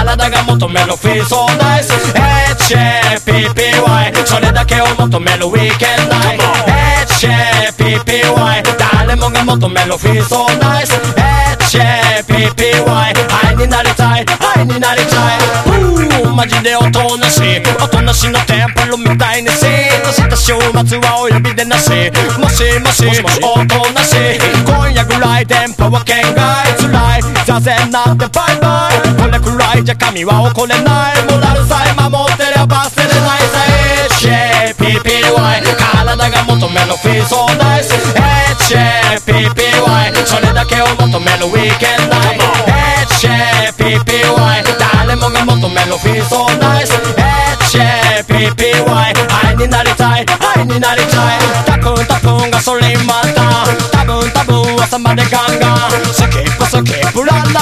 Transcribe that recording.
体が求める Feel so nice HAPPY それだけを求める Weekend Night HAPPY 誰もが求める Feel so nice HAPPY 愛になりたい愛になりたいマジでおとなしいおとなしのテンプルみたいにシーンとした週末はお呼びでなしもしもしおとなしい今夜ぐらい電波は圏外辛い座禅なんてバイバイこれくらいじゃ神は怒れないモラルさえ守ってれば忘れないさ HAPPY 体が求める Feel so nice HAPPY それだけを求める Weekend Night HAPPY 誰もが求める Feel so nice HAPPY 愛になりたい愛になりたいタクンタクンガソリンまた多分朝までガンガンスキップランラ